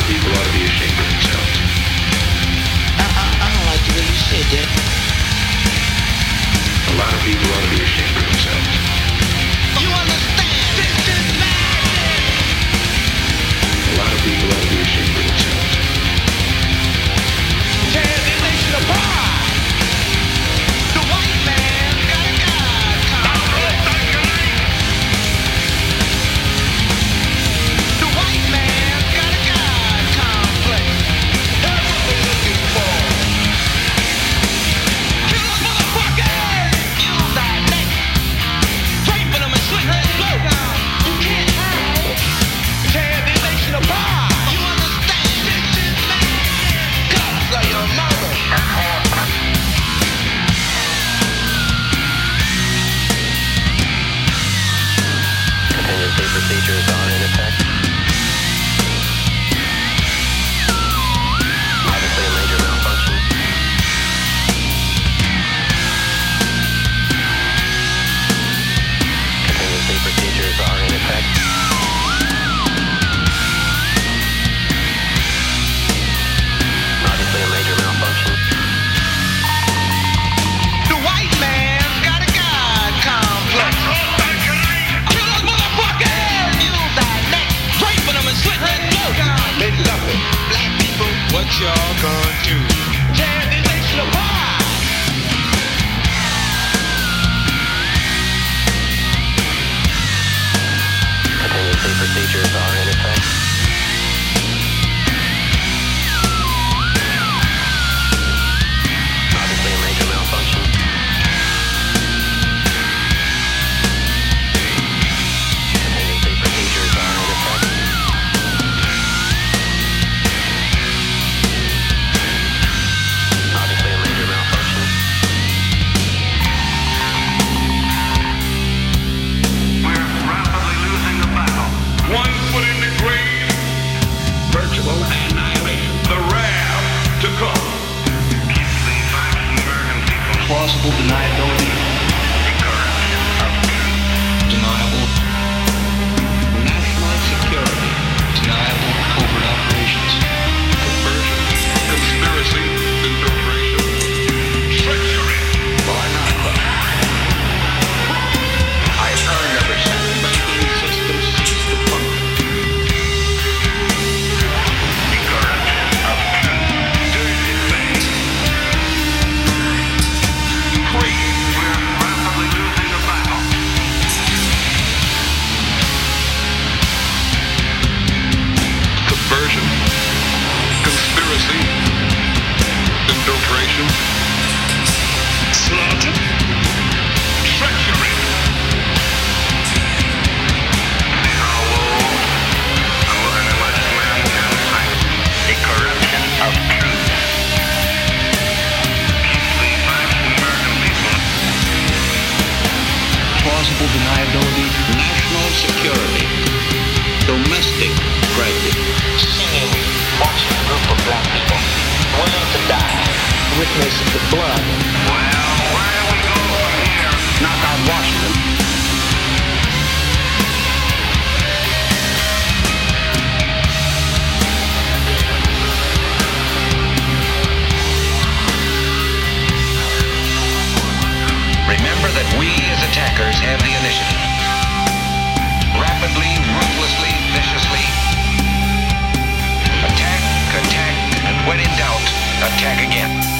people ought to be ashamed of themselves. I don't like the way you said that. A lot of people ought to be ashamed of themselves. You understand? This is madness! A lot of people ought to be ashamed of themselves. Tear this nation apart! The white man got a God complex. The white man got a God complex. That's what we're looking for. Kill those motherfuckers! Use our neck. Draping them in slick red blue. You can't hide. Tear this nation apart. You understand? This is madness. Guns are your mother. Contingency procedures are in effect. Obviously a major malfunction. Contingency procedures are in effect. Obviously a major malfunction. The white man's got a God complex. Kill those motherfuckers! Use our neck. Draping them in slick red blue. They love it. Black people, what y'all gonna do? Tear this nation apart! Contingency procedures are in effect. Obviously a major malfunction. Contingency procedures are in effect. Obviously a major malfunction. We're rapidly losing the battle. One foot in the grave, Virtual annihilation. the wrath to come. Keep the facts, American people. Plausible deniability, deniable, national security, deniable covert operations, Conversion, conspiracy, infiltration, treachery. Why not? I earned every cent. banking system ceased to function. Greed, We're rapidly losing the battle. subversion, conspiracy, infiltration, slaughter, treachery. These are wolves. I'm looking at what man can say. The corruption of truth. Keep the facts, American people. Plausible deniability, national security, domestic prejudice. Singing, watching a group of black people willing to die. Witness the blood. Well, where do we go from here? Knock out Washington. Remember that we as attackers have the initiative. Rapidly, ruthlessly, viciously. Attack, and when in doubt, attack again.